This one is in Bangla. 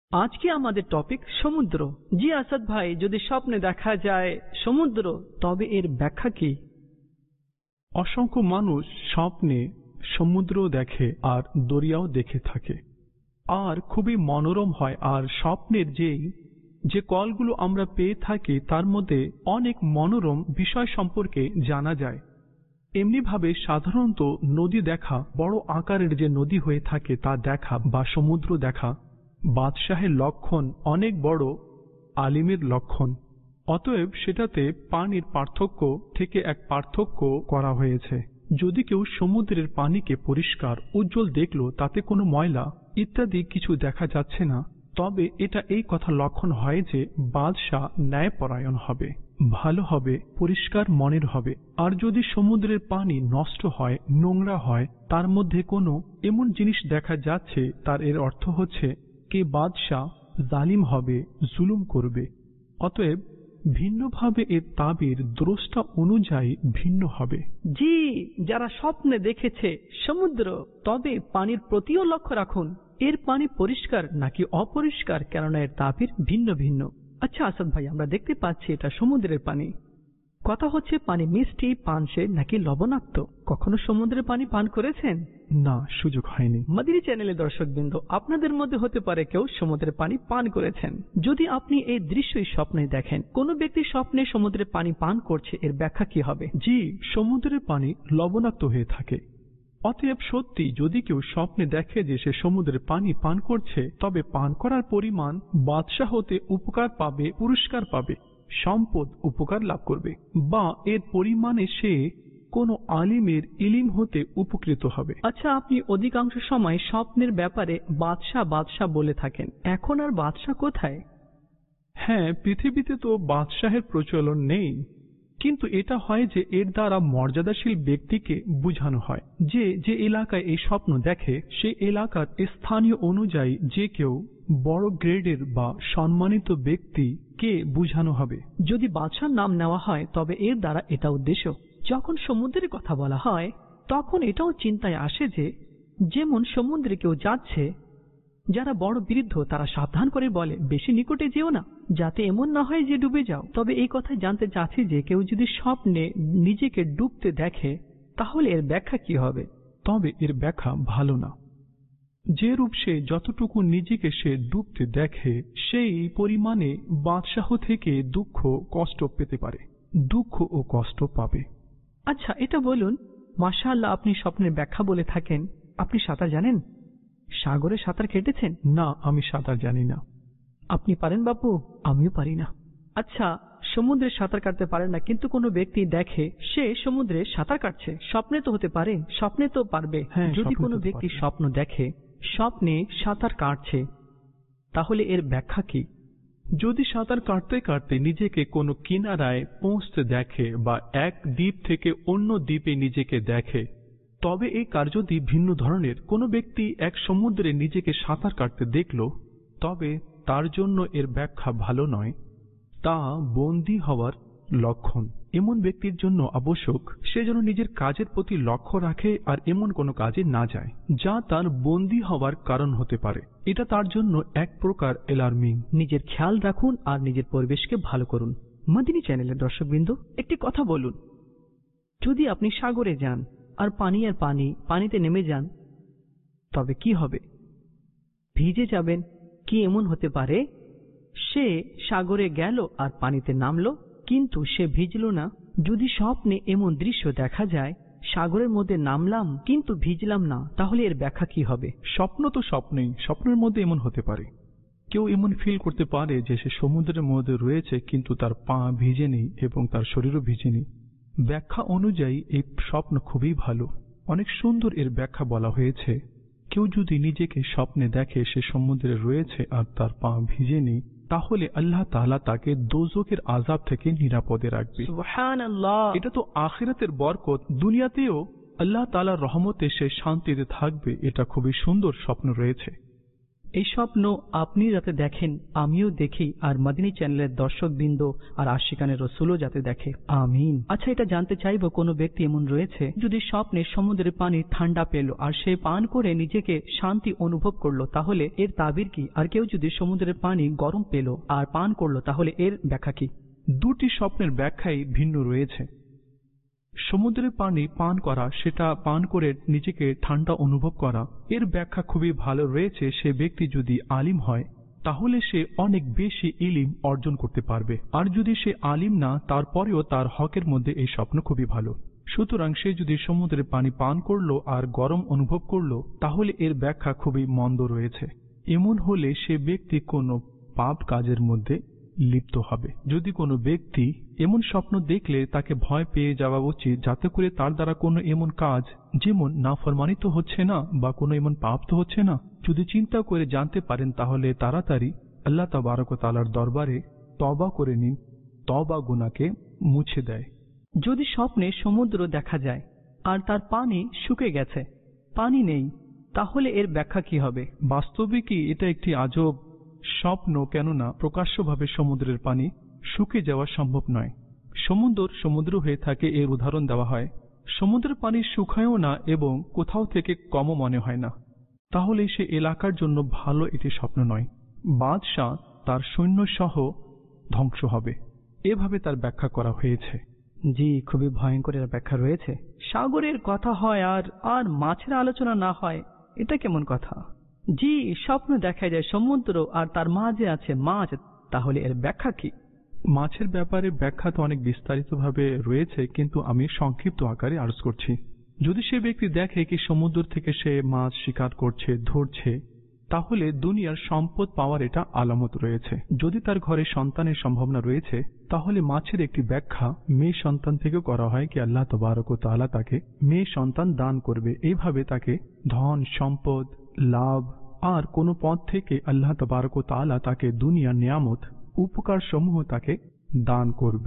আজকে আমাদের টপিক সমুদ্র। জি আসাদ ভাই, যদি স্বপ্নে দেখা যায় সমুদ্র তবে এর ব্যাখ্যা কি? অসংখ্য মানুষ স্বপ্নে সমুদ্র দেখে আর দরিয়াও দেখে থাকে, আর খুবই মনোরম হয়। আর স্বপ্নের যে কলগুলো আমরা পেয়ে থাকি তার মধ্যে অনেক মনোরম বিষয় সম্পর্কে জানা যায়। এমনিভাবে সাধারণত নদী দেখা, বড় আকারের যে নদী হয়ে থাকে তা দেখা বা সমুদ্র দেখা বাদশাহের লক্ষণ, অনেক বড় আলিমের লক্ষণ। অতএব সেটাতে পানির পার্থক্য থেকে এক পার্থক্য করা হয়েছে। যদি কেউ সমুদ্রের পানিকে পরিষ্কার উজ্জ্বল দেখল, তাতে কোনো ময়লা ইত্যাদি কিছু দেখা যাচ্ছে না, তবে এটা এই কথা লক্ষণ হয় যে বাদশাহ ন্যায়পরায়ণ হবে, ভালো হবে, পরিষ্কার মনের হবে। আর যদি সমুদ্রের পানি নষ্ট হয়, নোংরা হয়, তার মধ্যে কোনো এমন জিনিস দেখা যাচ্ছে, তার এর অর্থ হচ্ছে কে বাদশাহ জালিম হবে, জুলুম করবে। অতএব ভিন্নভাবে এর তাবির দ্রষ্টা অনুযায়ী ভিন্ন হবে। জি, যারা স্বপ্নে দেখেছে সমুদ্র, তবে পানির প্রতিও লক্ষ্য রাখুন, এর পানি পরিষ্কার নাকি অপরিষ্কার, কেননা এর তাবির ভিন্ন ভিন্ন। আচ্ছা আসাদ ভাই, আমরা দেখতে পাচ্ছি এটা সমুদ্রের পানি। কথা হচ্ছে পানি মিষ্টি, পানসে নাকি লবণাক্ত? কখনো সমুদ্রের পানি পান করেছেন? না, সুযোগ হয়নি। মাদিনী চ্যানেলের দর্শকবৃন্দ, আপনাদের মধ্যে হতে পারে কেউ সমুদ্রের পানি পান করেছেন। যদি আপনি এই দৃশ্যই স্বপ্নে দেখেন, কোন ব্যক্তি স্বপ্নে সমুদ্রের পানি পান করছে, এর ব্যাখ্যা কি হবে? জি, সমুদ্রের পানি লবণাক্ত হয়ে থাকে। অতএব সত্যি যদি কেউ স্বপ্নে দেখে যে সে সমুদ্রের পানি পান করছে, তবে পান করার পরিমাণ বাদশাহ হতে উপকার পাবে, পুরস্কার পাবে, সম্পদ উপকার লাভ করবে, বা এর পরিমাণে সে কোনো আলিমের ইলিম হতে উপকৃত হবে। আচ্ছা, আপনি অধিকাংশ সময় স্বপ্নের ব্যাপারে বাদশাহ বাদশাহ বলে থাকেন, এখন আর বাদশাহ কোথায়? হ্যাঁ, পৃথিবীতে তো বাদশাহের প্রচলন নেই, কিন্তু এটা হয় যে এর দ্বারা মর্যাদাশীল ব্যক্তিকে বোঝানো হয় যে যে এলাকায় এই স্বপ্ন দেখে সেই এলাকার স্থানীয় অনুযায়ী যে কেউ বড় গ্রেডের বা সম্মানিত ব্যক্তিকে বোঝানো হবে। যদি বাদশার নাম নেওয়া হয় তবে এর দ্বারা এটা উদ্দেশ্য। যখন সমুদ্রের কথা বলা হয় তখন এটাও চিন্তায় আসে যে যেমন সমুদ্রে কেউ যাচ্ছে, যারা বড় বৃদ্ধ তারা সাবধান করে বলে বেশি নিকটে যেও না, যাতে এমন না হয় যে ডুবে যাও। তবে এই কথাই জানতে চাচ্ছি যে কেউ যদি স্বপ্নে নিজেকে ডুবতে দেখে তাহলে এর ব্যাখ্যা কি হবে? তবে এর ব্যাখ্যা ভালো না। যে রূপ সে যতটুকু নিজেকে সে ডুবতে দেখে সেই পরিমাণে বাদশাহ থেকে দুঃখ কষ্ট পেতে পারে, দুঃখ ও কষ্ট পাবে। আচ্ছা, এটা বলুন, মাশাআল্লাহ, আপনি স্বপ্নের ব্যাখ্যা বলে থাকেন, আপনি সাঁতার জানেন? সাগরে সাঁতার কেটেছেন? না, আমি সাঁতার জানি না। আপনি পারেন বাপু? আমিও পারি না। আচ্ছা, সমুদ্রে সাঁতার কাটতে পারেন না, কিন্তু কোনো ব্যক্তি দেখে সে সমুদ্রে সাঁতার কাটছে, স্বপ্নে তো হতে পারে, স্বপ্নে তো পারবে। যদি কোনো ব্যক্তি স্বপ্ন দেখে স্বপ্নে সাঁতার কাটছে, তাহলে এর ব্যাখ্যা কি? যদি সাঁতার কাটতে কাটতে নিজেকে কোনো কিনারায় পৌঁছতে দেখে বা এক দ্বীপ থেকে অন্য দ্বীপে নিজেকে দেখে, তবে এই কার্যটি ভিন্ন ধরনের। কোনো ব্যক্তি এক সমুদ্রে নিজেকে সাঁতার কাটতে দেখল, তবে তার জন্য এর ব্যাখ্যা ভালো নয়, তা বন্দী হওয়ার লক্ষণ। এমন ব্যক্তির জন্য আবশ্যক সে যেন নিজের কাজের প্রতি লক্ষ্য রাখে আর এমন কোনো কাজে না যায় যা তার বন্দী হওয়ার কারণ হতে পারে। এটা তার জন্য এক প্রকার অ্যালার্মিং। নিজের খেয়াল রাখুন আর নিজের পরিবেশকে ভালো করুন। মাদিনী চ্যানেলের দর্শকবৃন্দ, একটি কথা বলুন, যদি আপনি সাগরে যান আর পানিতে নেমে যান তবে কি হবে? ভিজে যাবেন। কি এমন হতে পারে সে সাগরে গেল আর পানিতে নামলো কিন্তু সে ভিজল না? যদি স্বপ্নে এমন দৃশ্য দেখা যায়, সাগরের মধ্যে নামলাম কিন্তু ভিজলাম না, তাহলে এর ব্যাখ্যা কি হবে? স্বপ্ন তো স্বপ্নেই, স্বপ্নের মধ্যে এমন হতে পারে। কেউ এমন ফিল করতে পারে যে সে সমুদ্রের মধ্যে রয়েছে কিন্তু তার পা ভিজে নেই এবং তার শরীরও ভিজে নেই। ব্যাখ্যা অনুযায়ী এই স্বপ্ন খুবই ভালো, অনেক সুন্দর। এর ব্যাখ্যা বলা হয়েছে, কেউ যদি নিজেকে স্বপ্নে দেখে সে সমুদ্রে রয়েছে আর তার পা ভিজে নেই, তাহলে আল্লাহ তাআলা তাকে দোজখের আযাব থেকে নিরাপদে রাখবে। সুবহানাল্লাহ। এটা তো আখিরাতের বরকত, দুনিয়াতেও আল্লাহ তাআলার রহমতে সে শান্তিতে থাকবে। এটা খুবই সুন্দর স্বপ্ন রয়েছে। এই স্বপ্ন আপনি যাতে দেখেন, আমিও দেখি, আর মদিনী চ্যানেলের দর্শকবৃন্দ আর আশিকানে রসুলও যাতে দেখে। আমিন। আচ্ছা, এটা জানতে চাইবো, কোনো ব্যক্তি এমন রয়েছে যদি স্বপ্নে সমুদ্রের পানি ঠান্ডা পেল আর সে পান করে নিজেকে শান্তি অনুভব করলো, তাহলে এর তাবির কি? আর কেউ যদি সমুদ্রের পানি গরম পেল আর পান করলো, তাহলে এর ব্যাখ্যা কি? দুটি স্বপ্নের ব্যাখ্যাই ভিন্ন রয়েছে। সমুদ্রের পানি পান করা, সেটা পান করে নিজেকে ঠান্ডা অনুভব করা, এর ব্যাখ্যা খুবই ভালো রয়েছে। সে ব্যক্তি যদি আলিম হয় তাহলে সে অনেক বেশি ইলিম অর্জন করতে পারবে, আর যদি সে আলিম না, তারপরেও তার হকের মধ্যে এই স্বপ্ন খুবই ভালো। সুতরাং সে যদি সমুদ্রের পানি পান করলো আর গরম অনুভব করলো, তাহলে এর ব্যাখ্যা খুবই মন্দ রয়েছে। এমন হলে সে ব্যক্তি কোনো পাপ কাজের মধ্যে লিপ্ত হবে। যদি কোনো ব্যক্তি এমন স্বপ্ন দেখলে তাকে ভয় পেয়ে যাওয়া উচিত, যাতে করে তার দ্বারা কোনো এমন কাজ, যেমন নাফরমানি তো হচ্ছে না বা কোনো এমন পাপ তো হচ্ছে না, যদি চিন্তা করে জানতে পারেন তাহলে তাড়াতাড়ি আল্লাহ তাবারক ওয়া তাআলার দরবারে তওবা করে নিন, তওবা গুনাহকে মুছে দেয়। যদি স্বপ্নে সমুদ্র দেখা যায় আর তার পানি শুকিয়ে গেছে, পানি নেই, তাহলে এর ব্যাখ্যা কি হবে? বাস্তবিকই এটা একটি আজব স্বপ্ন, কেননা প্রকাশ্যভাবে সমুদ্রের পানি শুকিয়ে যাওয়া সম্ভব নয়। সমুদ্র হয়ে থাকে, এর উদাহরণ দেওয়া হয়। সমুদ্রের পানি শুকায়ও না এবং কোথাও থেকে কমও মনে হয় না, তাহলে সে এলাকার জন্য ভালো একটি স্বপ্ন নয়। বাদশাহ তার সৈন্য সহ ধ্বংস হবে, এভাবে তার ব্যাখ্যা করা হয়েছে। জি, খুবই ভয়ঙ্কর এর ব্যাখ্যা রয়েছে। সাগরের কথা হয় আর মাছের আলোচনা না হয়, এটা কেমন কথা? জি, স্বপ্ন দেখা যায় সমুদ্র আর তার মাঝে আছে মাছ, তাহলে এর ব্যাখ্যা কি? মাছের ব্যাপারে ব্যাখ্যা তো অনেক বিস্তারিতভাবে রয়েছে, কিন্তু আমি সংক্ষিপ্ত আকারে আরজ করছি। যদি সে ব্যক্তি দেখে কি সমুদ্র থেকে সে মাছ শিকার করছে, ধরছে, তাহলে দুনিয়ার সম্পদ পাওয়ার এটা আলামত রয়েছে। যদি তার ঘরে সন্তানের সম্ভাবনা রয়েছে, তাহলে মাছের একটি ব্যাখ্যা মেয়ে সন্তান থেকে করা হয় কি আল্লাহ তাবারক ওয়া তাআলা তাকে মেয়ে সন্তান দান করবে। এইভাবে তাকে ধন সম্পদ লাভ আর কোনো পথ থেকে আল্লাহ তাবারক ওয়া তাআলা তাকে দুনিয়ার নিয়ামত উপকার সমূহ তাকে দান করবে।